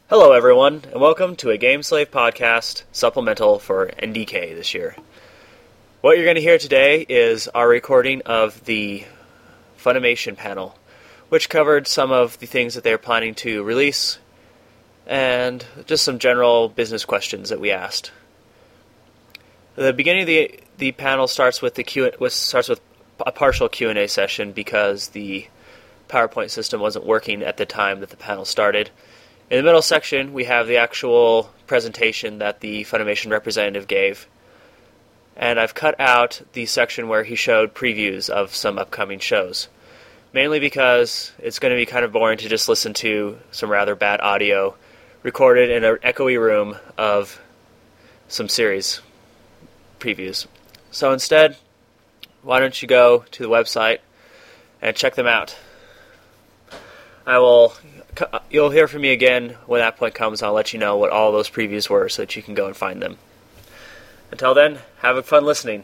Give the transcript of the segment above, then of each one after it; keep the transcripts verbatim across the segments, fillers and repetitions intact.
Hello everyone, and welcome to a GameSlave podcast supplemental for N D K this year. What you're going to hear today is our recording of the Funimation panel, which covered some of the things that they're planning to release, and just some general business questions that we asked. The beginning of the the panel starts with the Q with, starts with a partial Q and A session because the PowerPoint system wasn't working at the time that the panel started. In the middle section, we have the actual presentation that the Funimation representative gave. And I've cut out the section where he showed previews of some upcoming shows. Mainly because it's going to be kind of boring to just listen to some rather bad audio recorded in an echoey room of some series previews. So instead, why don't you go to the website and check them out. I will... You'll hear from me again when that point comes. I'll let you know what all those previews were so that you can go and find them. Until then, have fun listening.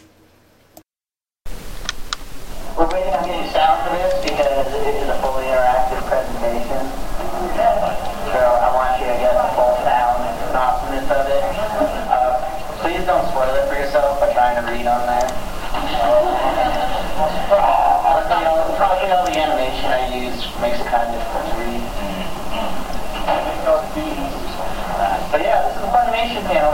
We're waiting on getting sound for this because it is a fully interactive presentation. So I want you to get the full sound and awesomeness of it. Uh, please don't spoil it for yourself by trying to read on there. Luckily, all, probably all the animation I use makes it kind of difficult to read. But yeah, this is the Funimation panel.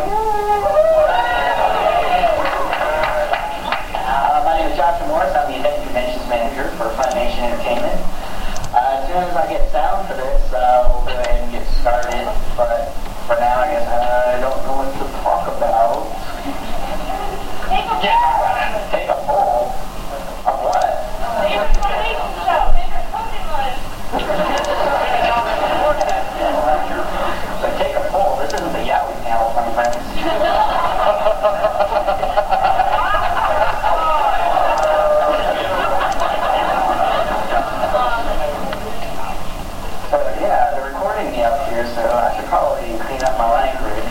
Uh, my name is Joshua Morris. I'm the Event Conventions Manager for Funimation Entertainment. Uh, as soon as I get sound for this, uh, we'll go ahead and get started. But for now, I guess I don't know what to talk about. Take a poll. Take a poll? Of what? Favorite Funimation show. Favorite Pokemon. So take a poll. This isn't the Yowie panel, my friends. So yeah, they're recording me up here, so I should probably clean up my language.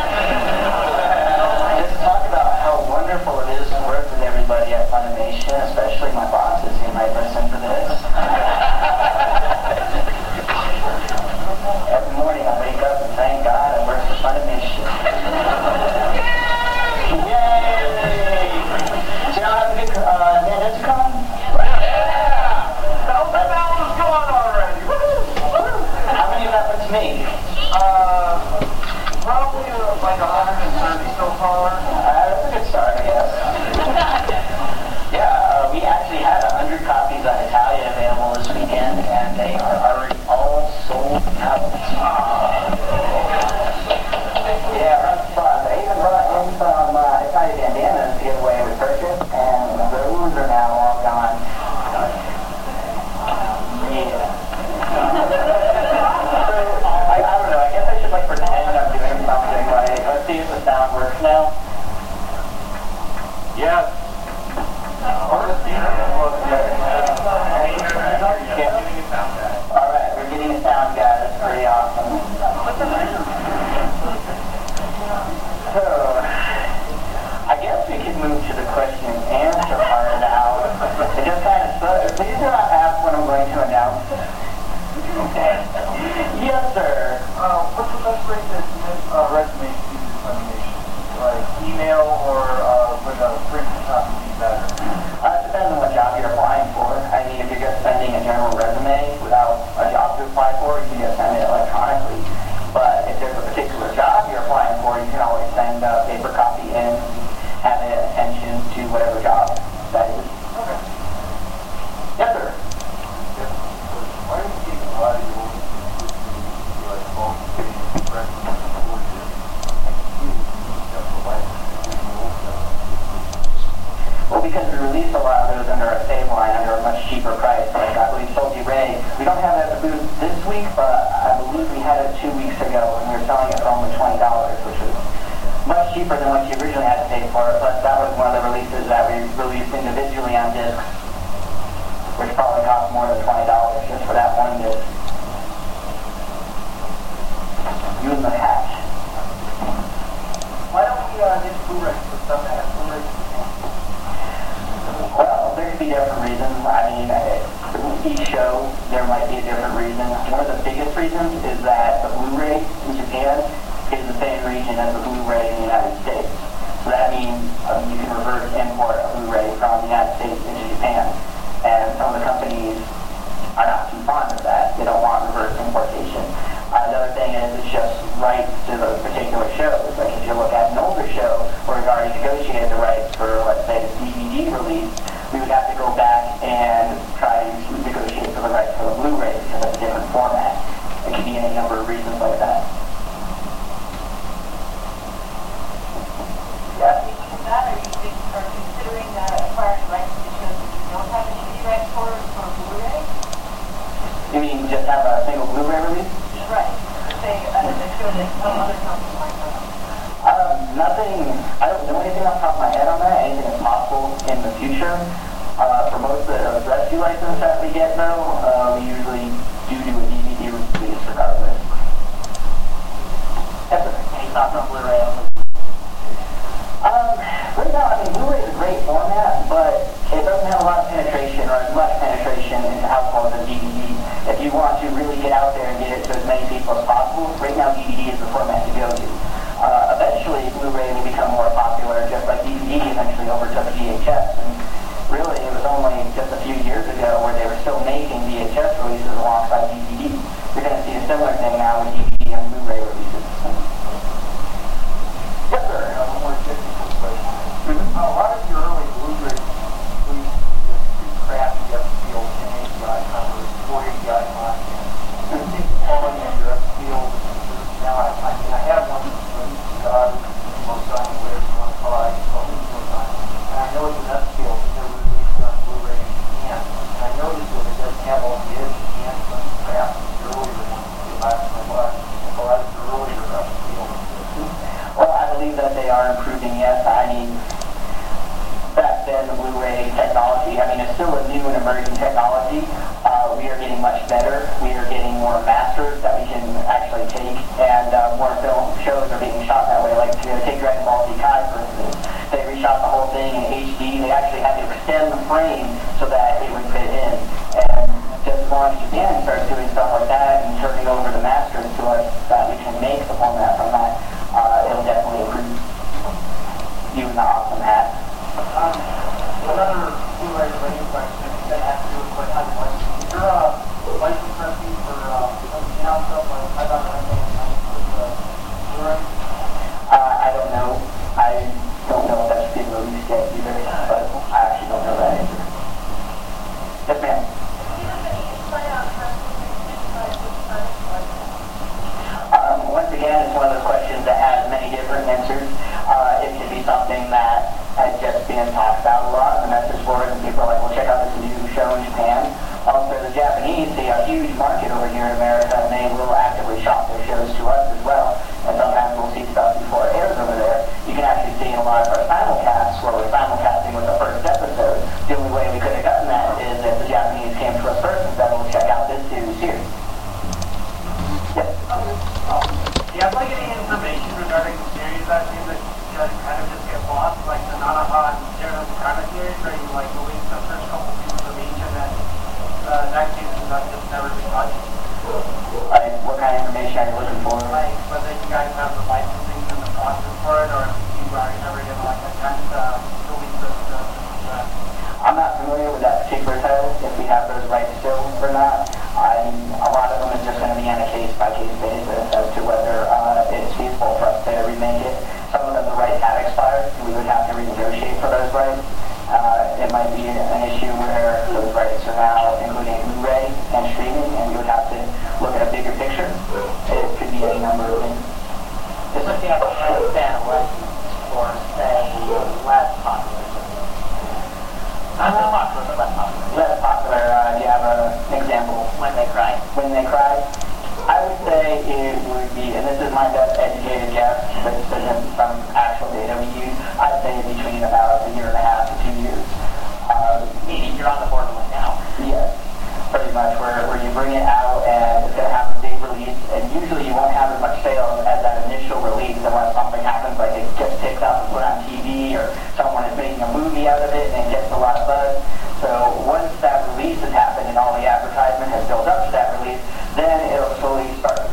Just talk about how wonderful it is to work with everybody at Funimation, especially my bosses who might listen to this. Every morning I wake up and thank God I work for Funimation. Yay! So y'all have a good uh, Nanditacon? Yeah! Thousand dollars gone already! How many of that went to me? Uh, probably uh, like one hundred thirty so far. Uh, that's a good start, I guess. Yeah, uh, we actually had one hundred copies of Italia available this weekend, and they are already all sold out. Yeah, that's fun. They even brought in some uh, Italia bandanas to give away with purchase, and those are now all gone. Yeah. So, I, I don't know, I guess I should like pretend I'm doing something, like, let's see if the sound works now. Yes. Alright, we're getting a sound guy. That's pretty awesome. So, I guess we could move to the question and answer part now. It just kind of sucks. Please do not ask when I'm going to announce. Okay. Yes, sir. Uh, what's the best way to submit a resume to Funimation? Like email or uh, with a print copy be better? Uh, it depends on what job you're applying for. I mean, if you're just sending a general resume without a job to apply for, you can just send it electronically. But if there's a particular job you're applying for, you can always send a paper copy in, have it attention to whatever job that is. Okay. Yes, sir. Yeah. Why do you keep a lot of your like phone pages, resumes, Well, because we release a lot of those under a save line under a much cheaper price. Like I believe told you, Ray, we don't have it at the booth this week, but I believe we had it two weeks ago, and we were selling it for only twenty dollars, which was much cheaper than what you originally had to pay for it. But that was one of the releases that we released individually on discs, which probably cost more than twenty dollars just for that one disc. You and the hatch. Why don't we uh, get Blu-ray for stuff that has Blu-ray? Well, there could be different reasons. I mean, each show, there might be a different reason. One of the biggest reasons difference is that the Blu-ray in Japan is the same region as the Blu-ray in the United States. So that means um, you can reverse import a Blu-ray from the United States into Japan. And some of the companies are not too fond of that. They don't want reverse importation. Uh, the other thing is it's just rights to those particular shows. Like if you look at an older show where we've already negotiated the rights for, let's say, the D V D release, we would have to go back and try to negotiate for the rights for the Blu-ray because it's a different format. It could be any number of reasons like that. Yeah? That, are you think, are considering uh, acquiring rights to shows that you don't have any D V D rights for, for Blu-ray? You mean just have a single Blu-ray release? Right. Say uh, the show that some other company might have. Uh, nothing, I don't know anything off the top of my head on that. Anything is possible in the future. Uh, for most of the rescue license that we get, though, uh, we usually do do a D V D release regardless. Yes, sir. Any thoughts on Blu-ray? Um, right now, I mean, Blu-ray is a great format, but it doesn't have a lot of penetration or as much penetration into households as D V D. If you want to really get out there and get it to as many people as possible, right now D V D is the format to go to. Uh, eventually, Blu-ray will become more popular, just like D V D eventually overtook V H S. And really, it was only just a few years ago where they were still making V H S releases alongside D V D. You're going to see a similar thing now with D V D and Blu-ray releases. Yes, sir. Uh, one more technical question. Mm-hmm. Uh, a lot of your early Blu-ray releases were too crappy F P L ten eighty icon or four eighty icon. I think the quality of your F P L is improved now. I, I mean, I have one from God, most time, whatever you want to call it, so most time. And I know it's an F P L, but they're released on Blu-ray in Japan. And I noticed that it doesn't have all the edge in Japan, some crap the earlier ones. Last time, a lot of the earlier F P L. Well, I believe that they are improving, yes. I mean, back then, the Blu-ray technology, I mean, it's still a new and emerging technology. Uh, we are getting much better. We are getting more masters that we can actually take, and uh, more film shows are being shot that way. Like, you know, take Dragon Ball Z Kai, for instance. They reshot the whole thing in H D. They actually had to extend the frame so that it would fit in. And just as long as Japan starts doing stuff like that and turning over the masters to us that we can make the format from that, Uh, it'll definitely improve you and the awesome hat. Um, another Blu-ray related question that has to do with what I like. Is there a license recipe for uh, something else up like I thought I made with the Blu-ray? Uh, I don't know. I don't know if that's been released yet either, but I actually don't know that answer. Yes, ma'am. Um, once again, it's one of those questions that has many different answers. Uh, it could be something that has just been talked about a lot, the message boards, and people are like, well, check out this new show in Japan. Also, the Japanese see a huge market over here in America, and they will actively shop their shows to us as well. And sometimes we'll see stuff before it airs over there. You can actually see in a lot of our simulcasts, where we're simulcasting with the first episode. The only way we could have gotten that is if the Japanese came to us first and said, well, check out this series here. Yes? Um, do you have like any information regarding the series that seems that you know, kind of just get lost, like the Nanaha and Zero Kana series, where you like release the first couple seasons of each and then uh, next season that just never been touched? Like, what kind of information are you looking for? Like whether you guys have the licensing and the process for it, or if you are never going to like attempt to release the stuff. I'm not familiar with that particular title, if we have those rights still or not. I, a lot of them is just going to be on a case-by-case basis as to whether uh, it's feasible for us to remake it. Some of them, the rights have expired. We would have to renegotiate for those rights. Uh, it might be an issue where those rights are now including Blu-ray and streaming, and we would have to look at a bigger picture. It could be any number of things. This would be a fan license for, say, less popular. Not so popular, but less popular. Less popular, uh, do you have a, an example? When They Cry. When They Cry? I would say it would be, and this is my best educated guess, but this isn't some actual data we use, I'd say between about a year and a half to two years. Uh, Meaning you're on the borderline now. yes, pretty much, where, where you bring it out and it's going to have a big release, and usually you won't have as much sales as that initial release unless something happens, like it gets picked up and put on T V, or someone is making a movie out of it and it gets a lot of buzz. So once that release has happened and all the advertisement has built up to that release, then it'll slowly start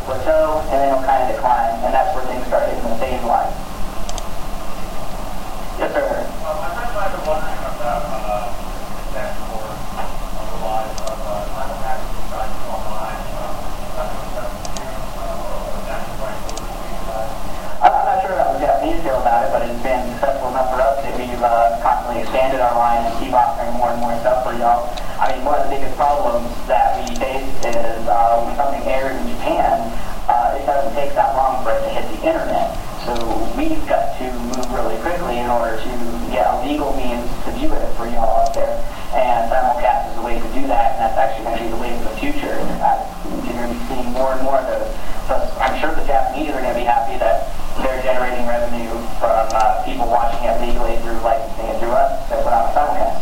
been successful enough for us that we've uh, constantly expanded our line and keep offering more and more stuff for y'all. I mean, one of the biggest problems that we face is uh, when something airs in Japan, uh, it doesn't take that long for it to hit the internet. So we've got to move really quickly in order to get a legal means to view it for y'all out there. And simulcast is a way to do that, and that's actually going to be the way of the future. Uh, you're going to be seeing more and more of those. So I'm sure the Japanese are going to be happy that they're generating revenue from uh, people watching it legally through licensing it through us to put on a simulcast.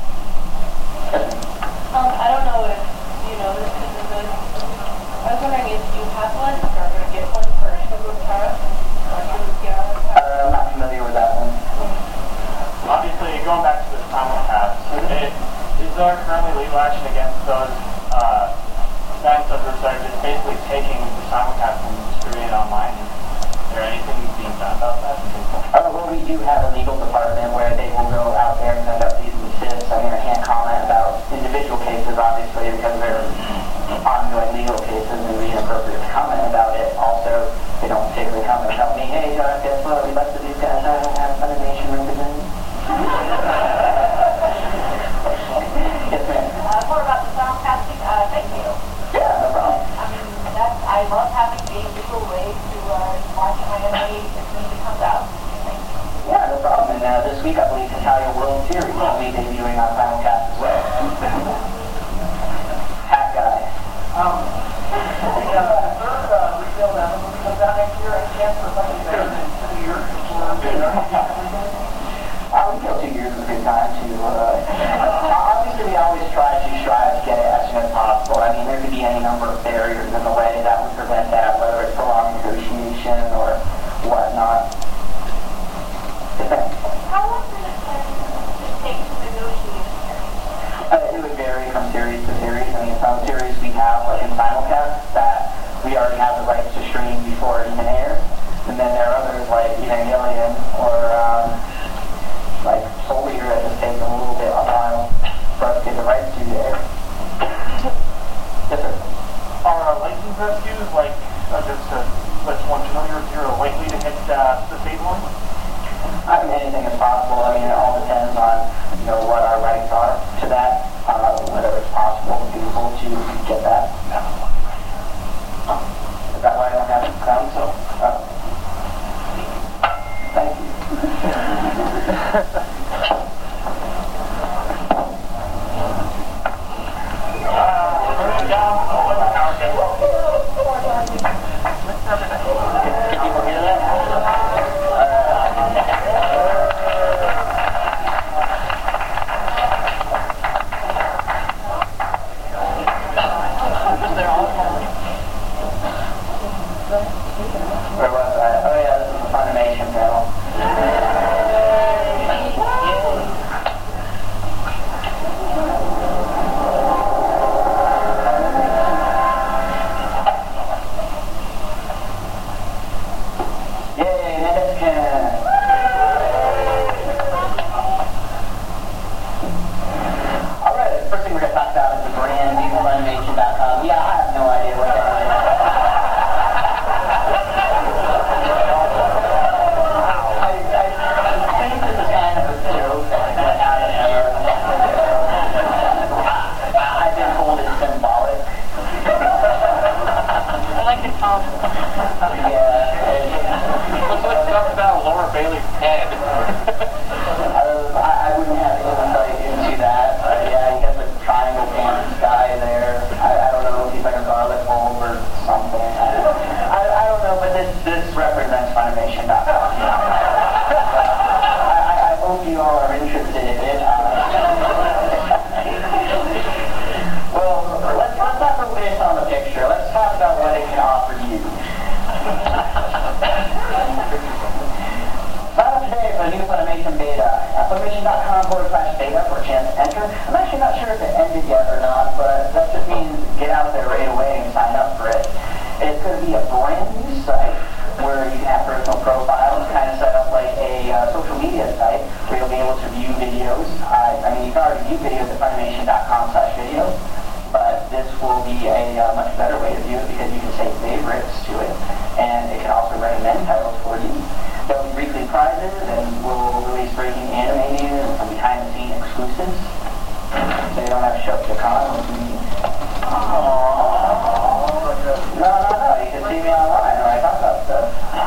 Um, I don't know if you know this because of this. I was wondering if you have one or are going to get one for Shibutara or Shibutara. Uh, I'm not familiar with that one. Obviously, going back to the simulcast, it, is there currently legal action against those uh, events that are just basically taking the simulcast and distributing it online? Is there anything being done about that? Uh, well, we do have a legal department where they will go out there and send up these assists. I mean, I can't comment about individual cases, obviously, because they're ongoing legal cases and it would be inappropriate to comment about it. Also, they don't particularly come and tell me, hey, Josh, guess what? We busted these guys out and have Funimation represented. Yes, ma'am. Uh, more about the simulcasting. Uh, thank you. Yeah, no problem. I mean, that's, I love having a legal way to uh, watch my anime as soon as it comes out. Thank you. Yeah, no problem. And uh, this week, I believe, Italia World Series will be debuting on simulcast as well. Hat guy. Um, the uh, third uh, retail that will come down next year, I guess, for something better than two years before I would feel two years is a good time to, uh, obviously we always try to strive to get it as soon as possible. I mean, there could be any number of barriers in the way that would prevent that, whether it's prolonged negotiation or whatnot. How long does it take to negotiate a series? Uh, it would vary from series to series. I mean, some series we have, like in simulcast, that we already have the rights to stream before it even airs. And then there are others like Evangelion or, um, like Soul Eater that just takes a little bit of while for us to get the rights to the air. Yes, sir. Are license rescues, like, uh, just to let you want to know, you're, you're likely to hit uh, the state one? I mean, anything is possible. I mean, it all depends on, you know, what our rights are to that, uh, whether it's possible, feasible to get that. Is that why I don't have it crown? So, uh, thank you. Can people hear that? Where was I? Oh yeah, this is the Funimation panel. Yay, Nedeska! Alright, the first thing we're going to talk about is the brand new Funimation dot com. Yeah, I have no idea what that is. I, I think this is kind of a joke that I out of here. I've been told it's symbolic. I like the top. Yeah. What's what stuff about Laura Bailey's head? Uh, I, I wouldn't have insight into that. Uh, yeah, he has a triangle pants guy there. I, I don't know if he's like a garlic bulb or something. I, I, I don't know, but this, this represents Funimation dot com. I, I hope you all are interested in it. Uh, well, let's, let's not focus on the picture. Let's talk about what it can offer you. Sign up today for the new Funimation beta at Funimation dot com forward slash beta for a chance to enter. I'm actually not sure if it ended yet or not, but that just means get out there right away and sign up for it. It's going to be a brand new site where you can have personal profiles, kind of set up like a uh, social media site where you'll be able to view videos. Uh, I mean, you can already view videos at Funimation dot com slash videos, but this will be a uh, much better way to view it because you can save favorites to it, and it can also recommend titles for you. There'll be weekly prizes and see me online when I talk about stuff.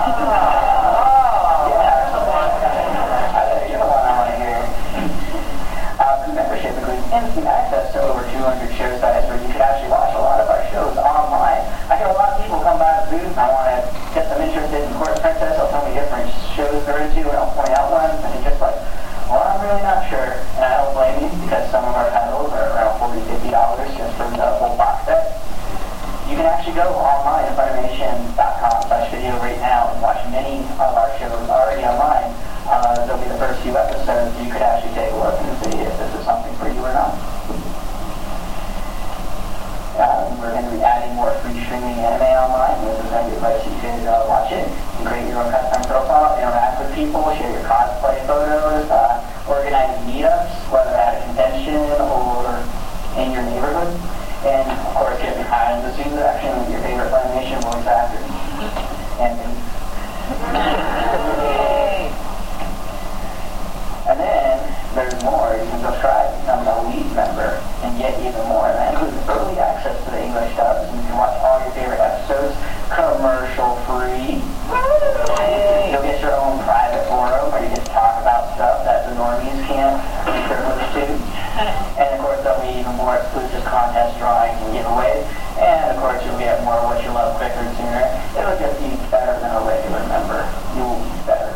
Yeah. You're the one I want to hear. Uh, the membership includes instant access to over two hundred show sites where you can actually watch a lot of our shows online. I get a lot of people come by the booth and I want to get them interested in Court Princess. They'll tell me different shows they're into and I'll point out one and they're just like, well, I'm really not sure. And I don't blame you because some of our titles are around forty dollars, fifty dollars just for the whole box set. You can actually go online at Funimation dot com slash video right now and watch many of our shows already online. Uh, they'll be the first few episodes. You could actually take a look and see if this is something for you or not. Uh, we're going to be adding more free streaming anime online. This is going to be a place you could uh, watch it. You can create your own custom profile, interact with people, share your cosplay photos, uh, organize meetups, whether at a convention or in your neighborhood. And of course, get behind the scenes action with your favorite Funimation voice actors. And me. And then there's more. You can subscribe, become an elite member, and get even more. And that includes early access to the English dubs. And you can watch all your favorite episodes commercial free. You'll get your own private forum where you get to talk about stuff that the normies can't be privileged to. And of course, there'll be even more exclusive contest drawings and giveaways. And of course, you'll get more of what you love quicker and sooner. It'll just be better than a regular member. You'll be better.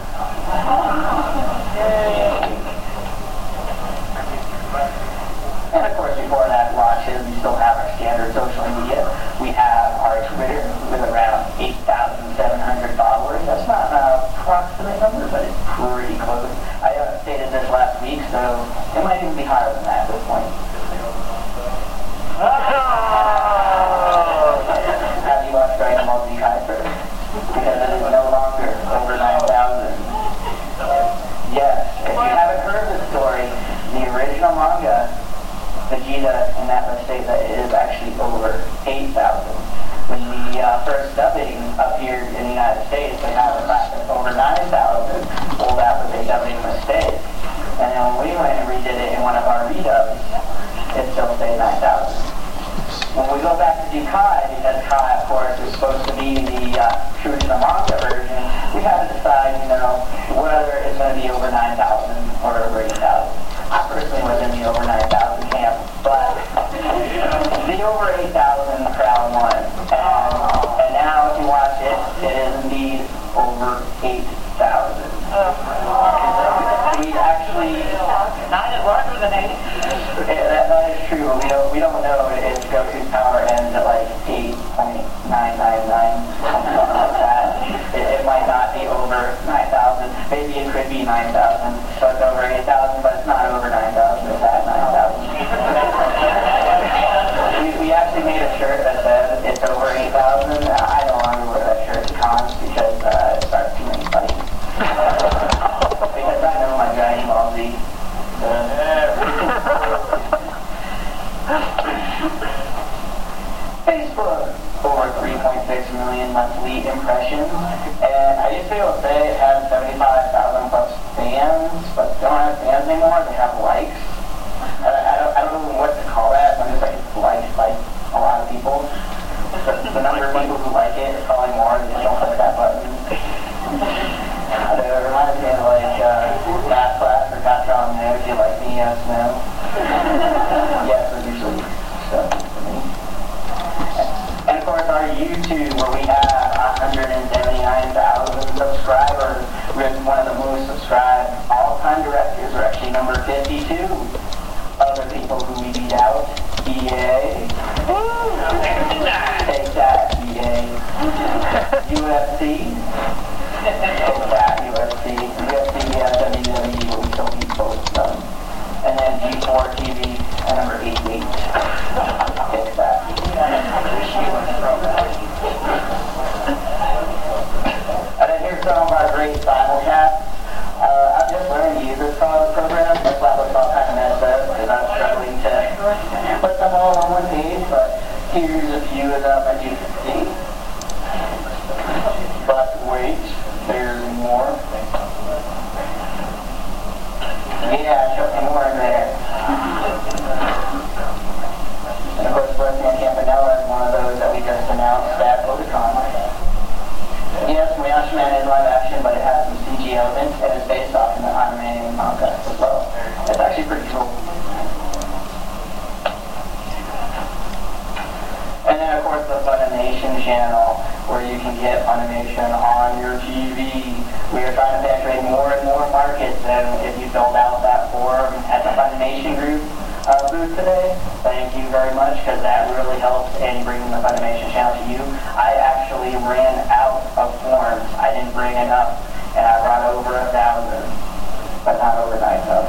And of course, before that launches, we still have our standard social media. We have our Twitter with around eight thousand seven hundred followers. That's not an approximate number, but it's pretty close. I updated this last week, so it might even be higher than that at this point. Have you watched Dragon Ball Z Kaiser? Because it is no longer over nine thousand. Yes, if you haven't heard the story, the original manga, Vegeta in that mistake that it is actually over eight thousand. When the uh, first dubbing appeared in the United States, they had it back at over nine thousand. Well, that was a dubbing mistake. And then when we went and redid it in one of our redubs, it still stayed nine thousand. When we go back to do Kai, because Kai, of course, is supposed to be the uh, true to the manga version, we had to decide, you know, whether it's going to be over nine thousand or over eight thousand. I personally was in the over nine thousand camp, but the over eight thousand crowd won. And, and now, if you watch it, it is indeed over eight thousand. We actually... Nine is larger than eight. Yeah, that, that is true. We don't, we don't know if Goku's power ends at like eight point nine nine nine, something like that. It, it might not be over nine thousand. Maybe it could be nine thousand. So it's over eight thousand, but it's not over nine thousand. It's at nine thousand. we, we actually made a shirt that says it's over eight thousand. I don't want to wear that shirt to cons because uh, it starts too many fights. Because I know my Dragon Ball Z. Facebook, over three point six million monthly impressions, and I used to be able to say it had seventy-five thousand plus fans, but they don't have fans anymore, they have likes. I, I, don't, I don't know what to call that, I'm just like, likes like a lot of people. The, the number of people who like it is probably more than just don't click that button. Uh, it reminds me of like uh, math class or got drawn there. Do you like me? Yes, no. Yes, it's usually stuff for me. And of course, our YouTube, where we have one hundred seventy-nine thousand subscribers, we're one of the most subscribed all-time directors. We're actually number fifty-two. Other people who we beat out, E A. Take that, E A. U F C. Take that, U F C. U F C, yeah, W W E, but we still beat both of them. And then G four T V at number eighty-eight. Take that. And then here's some of our great simulcasts. Uh, I'm just learning to use this program. That's why I was all kind of messed up, because I'm struggling to put them all on one page, but here's a few of them as you can see. But wait, there's more. Yeah, chuck some more in there. And of course, Leslie Campanella is one of those that we just announced at Otakon. channel where you can get Funimation on your T V. We are trying to penetrate more and more markets, and if you filled out that form at the Funimation group uh, booth today, thank you very much, because that really helps in bringing the Funimation channel to you. I actually ran out of forms. I didn't bring enough, and I brought over a thousand, but not overnight though.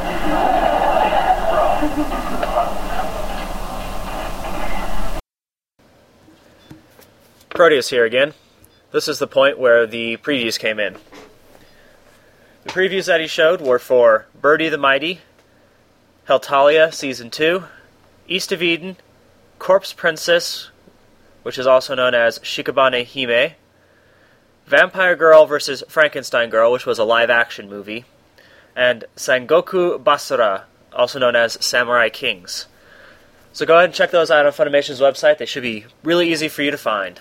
Proteus here again. This is the point where the previews came in. The previews that he showed were for Birdie the Mighty, Heltalia Season two, East of Eden, Corpse Princess, which is also known as Shikabane Hime, Vampire Girl versus Frankenstein Girl, which was a live-action movie, and Sengoku Basara, also known as Samurai Kings. So go ahead and check those out on Funimation's website. They should be really easy for you to find.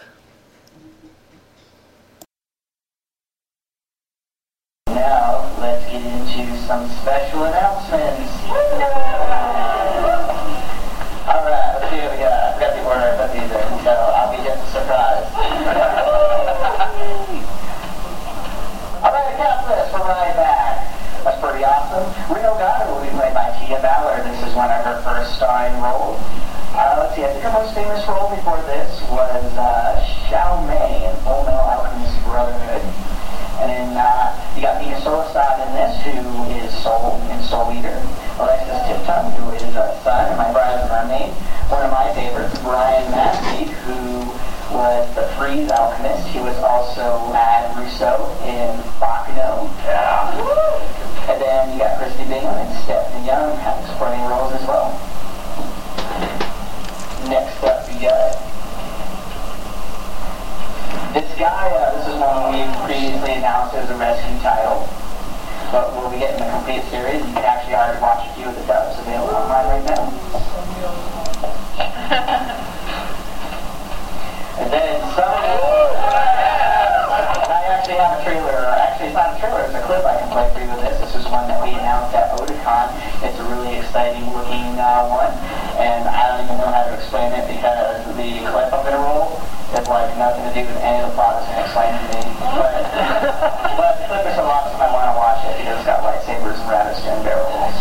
Now, let's get into some special announcements. Alright, let's see what we got. I forgot the order I put these in, so I'll be just surprised. Alright, cast list for Ride Back. That's pretty awesome. Rino Gata will be played by Tia Ballard. This is one of her first starring roles. Uh, let's see, I think her most famous role before this was uh, Xiao Mei in Full Metal Alchemist Brotherhood. And then uh, you got Nina Solostad in this, who is Soul in Soul Eater. Alexis Tipton, who is a son, and my bride is Mermaid. One of my favorites, Brian Massey, who was the Freeze Alchemist. He was also Ad Russo in Bakuno. Yeah. And then you got Christy Bingham and Stephanie Young having supporting roles as well. Next up, we got this guy. Uh, this is one we previously announced as a rescue title, but we'll be getting the complete series. You can actually already watch a few of the dubs available online right now. And then some. I actually have a trailer. Actually, it's not a trailer. It's a clip I can play for you with this. This is one that we announced at Otakon. It's a really exciting looking uh, one, and I don't even know how to explain it because the clip I'm gonna roll. It's like nothing to do with any of the plot that's been explained to me. But, but the clip is so awesome I want to watch it because it's got lightsabers and Radiskin barrels.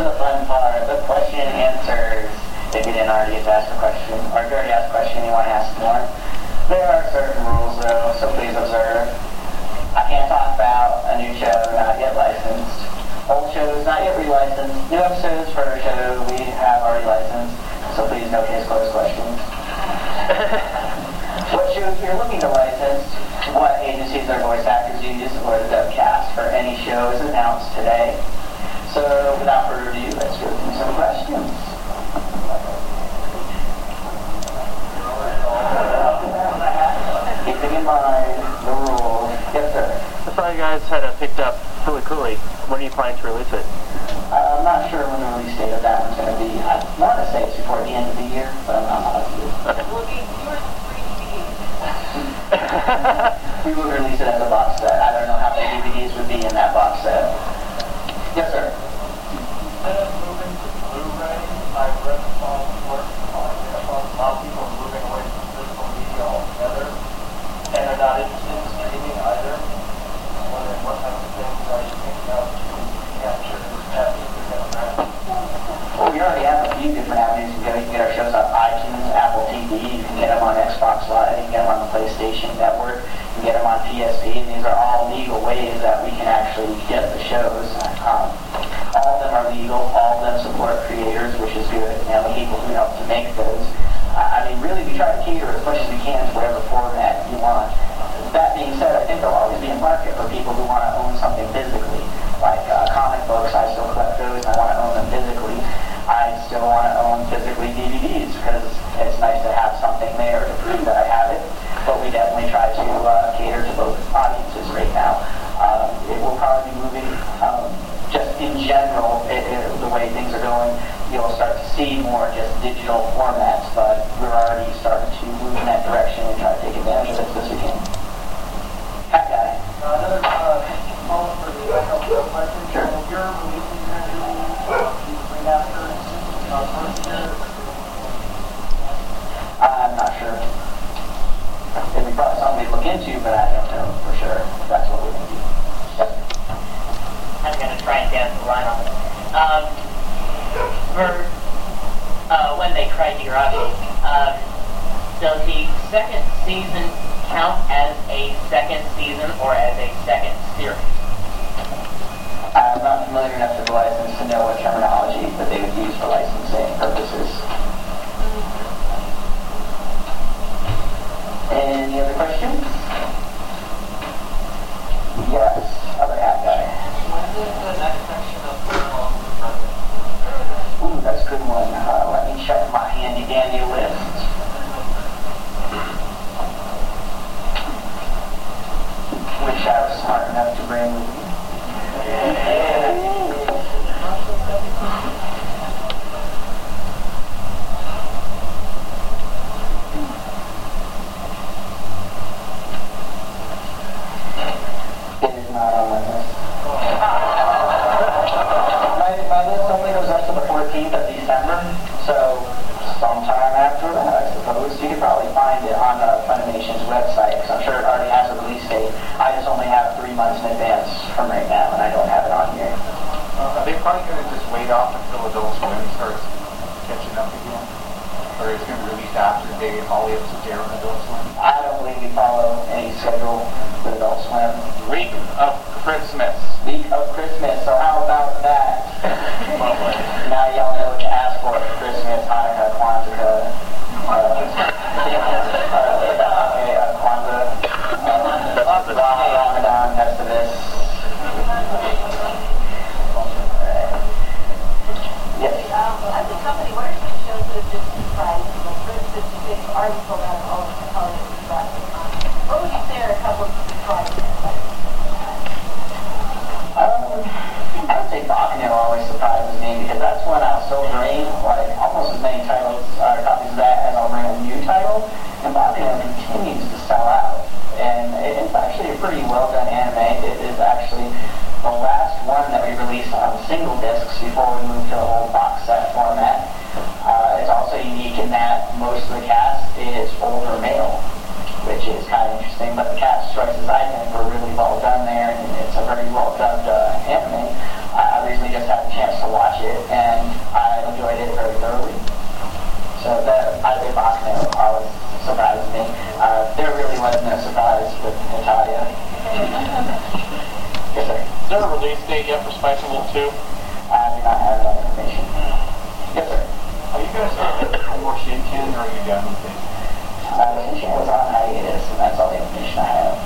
the fun part, the question and answers. If you didn't already get to ask a question, or if you already asked a question and you want to ask more, there are certain rules though, so please observe. I can't talk about a new show not yet licensed. Old shows not yet relicensed. New episodes for a show we have already licensed, so please don't disclose questions. What shows you're looking to license, what agencies or voice actors use, or the dub cast for any show is announced today. So without further ado, let's go through some questions. Keeping in mind the rules. Yes, sir. I saw you guys had uh, picked up Fooly Cooly. When are you planning to release it? Uh, I'm not sure when the release date of that one's going to be. I want to say it's before the end of the year, but I'm not positive. Okay. Will be yours free D V Ds. We would release it as a box set. I don't know how many D V Ds would be in that box set. Yes, sir. Instead of moving to Blu-ray, I've read the song work on it. A lot of people are moving away from physical media altogether, and they're not interested in streaming either. I'm wondering what type of things are you thinking of to capture that internet around? Well, we already have a few different avenues. You can, go, you can get our shows on iTunes, Apple T V, you can get them on Xbox Live, you can get them on the PlayStation Network, you can get them on P S P, and these are all legal ways that we can actually get the shows. Um, all of them are legal, all of them support creators, which is good, and the people who help to make those. Uh, I mean, really, we try to cater as much as we can to whatever format you want. That being said, I think there'll always be a market for people who want to own something physically. Like uh, comic books, I still collect those, and I want to own them physically. I still want to own physically D V Ds, because it's nice to have something there to prove that I have it. But we definitely try to uh, cater to both audiences right now. Um, it will probably be moving, um, just in general, it, it, the way things are going, you'll start to see more just digital formats, but we're already starting to move in that direction and try to take advantage of it as best we can. Hat guy. Uh, another uh, follow for the uh, question. Sure. So you're releasing your new uh, these remasters uh, first year. I'm not sure. It'd be probably something we'd look into, but I don't know for sure. That's what we're going to do. Yep. I'm going to try and dance the line on it. Um, for uh, when they cried Higurashi, um, does the second season count as a second season or as a second series? I'm not familiar enough with the license to know what terminology that they would use for licensing purposes. Any other questions? Yes, other hat guy. When is the next section of Paranormal? Ooh, that's a good one. Uh, let me check my handy dandy list. Wish I was smart enough to bring with me. It is not on my list. my, my list only goes up to the fourteenth of December, so sometime after that, I suppose. You could probably find it on uh, Funimation's website, because I'm sure it already has a release date. I just only have three months in advance from right now, and I don't have it on here. Uh, are they probably going to just wait off until Adult Swim starts catching up again? Or is it going to be released after they all the episodes air on Adult Swim? I don't believe we follow any schedule with Adult Swim. Week of Christmas. Week of Christmas, so how about that? Now y'all know what to ask for. Christmas, Hanukkah, Kwanzaa, uh, uh, okay, uh, Kwanzaa, uh, Ramadan, Festivus. Yes. Um, as a company, what are some shows that have been surprising? Like, for instance, you say article about all the holidays about what would you say are a couple of surprises? Um, I would say Bacchanal always surprises me, because that's when I'll still bring like almost as many titles, uh, copies of that as I'll bring a new title, and Bacchanal continues to sell out. And it, it's actually a pretty well done anime. It is actually the last one that we released on single discs before we moved to the whole box set format. Uh, it's also unique in that most of the cast is older male, which is kind of interesting, but the cast choices I think were really well done there, and it's a very well dubbed uh, anime. I recently just had a chance to watch it, and there a release date yet for Spice and Wolf two? I do not have that information. Yes, sir. Are you guys uh, more Shin-Chan, or are you done with it? Uh, Shin-Chan was on hiatus, and that's all the information I have.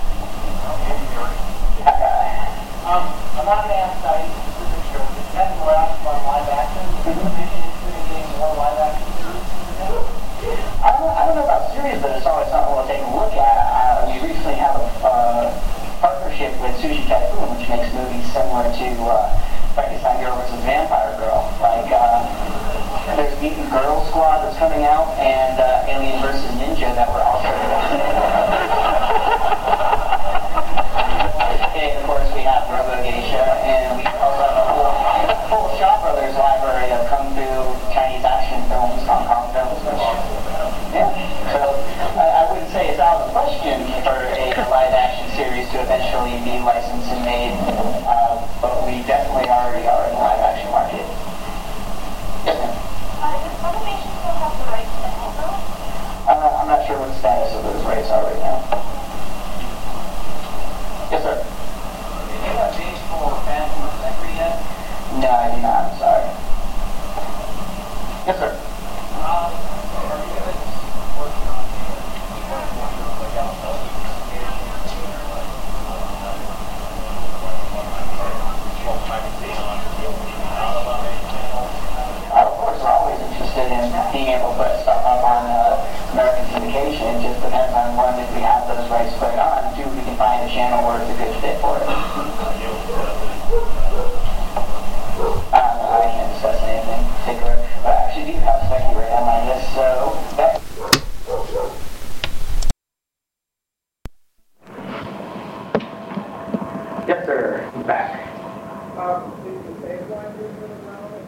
Um, I'm not going to ask about any specific shows. If you had more asked about live action, maybe interested in getting more live action series? I don't, I don't know about series, but it's always something we'll take a look at. Uh, we recently have a uh, partnership with Sushi Typhoon, which makes movies similar to uh, Frankenstein Girl versus Vampire Girl. Like, uh, there's Mutant Girl Squad that's coming out, and uh, Alien versus Ninja that we're also and of course we have Robo Geisha, and we also have a full, full Shaw Brothers library of Kung Fu, Chinese action films, Hong Kong films, which, yeah. So I, I wouldn't say it's out of the question for a live action series to eventually be licensed and made, uh, but we definitely already are in the live action market. Yes, ma'am. Uh, does Funimation still have the rights to Elmo? Uh, I'm not sure what the status of those rights are right now. Yes, sir. Do you have dates for Phantom of Secret yet? No, I do not. I'm sorry. Yes, sir. Um, are you guys working on like outside? Uh, of course, we're always interested in being able to put stuff up on uh, American syndication. It just depends on, one, if we have those rights put on, two, if we can find a channel where it's a good fit for it. Uh, no, I can't discuss anything in particular, but I actually do have Specky right on my list, so that... Yes, sir. He's back. Um, did you say one around it?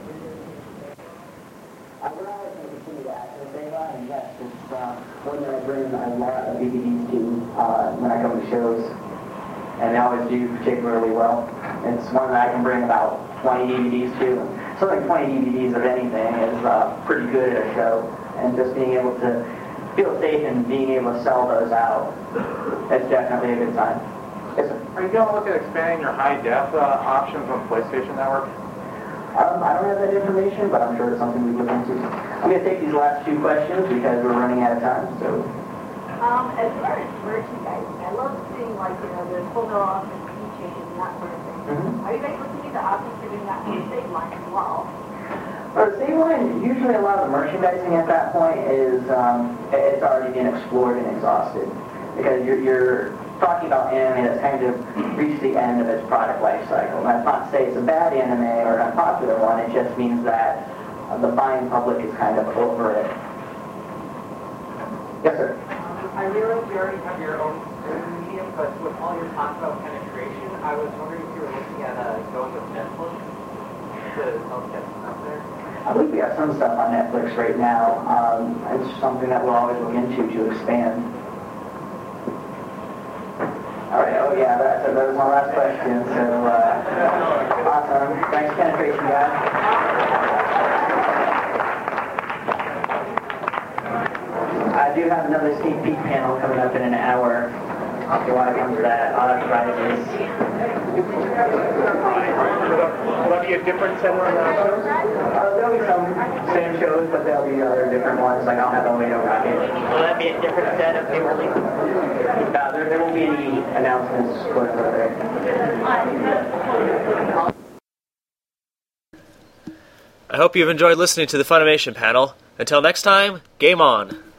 I would always continue that. The same line, yes, it's uh, one that I bring a lot of D V Ds to uh, when I come to shows, and they always do particularly well. It's one that I can bring about twenty D V Ds to. Something twenty D V Ds of anything is uh, pretty good at a show, and just being able to feel safe and being able to sell those out, it's definitely a good time. Yes, sir. Are you going to look at expanding your high-def uh, options on PlayStation Network? Um, I don't have that information, but I'm sure it's something we look into. I'm going to take these last two questions because we're running out of time. So, Um, as far as merchandising, I love seeing, like, you know, the full mill options, keychains, and that sort of thing. Mhm. Are you guys looking at the options for doing that for the save line as well? for the save line, usually a lot of the merchandising at that point is um, it's already been explored and exhausted because you're, you're talking about anime that's kind of reached the end of its product life cycle. And that's not to say it's a bad anime or an unpopular one, it just means that uh, the buying public is kind of over it. Yes, sir? Um, I realize you already have your own streaming medium, but with all your talk about penetration, I was wondering if you were looking at uh, going with Netflix to help get some out there. I believe we have some stuff on Netflix right now. Um, it's something that we'll always look into to expand. All right, oh yeah, that, that was my last question, so uh, awesome. Thanks, penetration, guys. I do have another sneak peek panel coming up in an hour. If you want to come to that, I'll have prizes. Will that be a different set of shows? Uh, there'll be some same shows, but there'll be other different ones, like I'll have Omega Rocket. Will that be a different set of people? No, there, there won't be any announcements whatsoever. I hope you've enjoyed listening to the Funimation panel. Until next time, game on!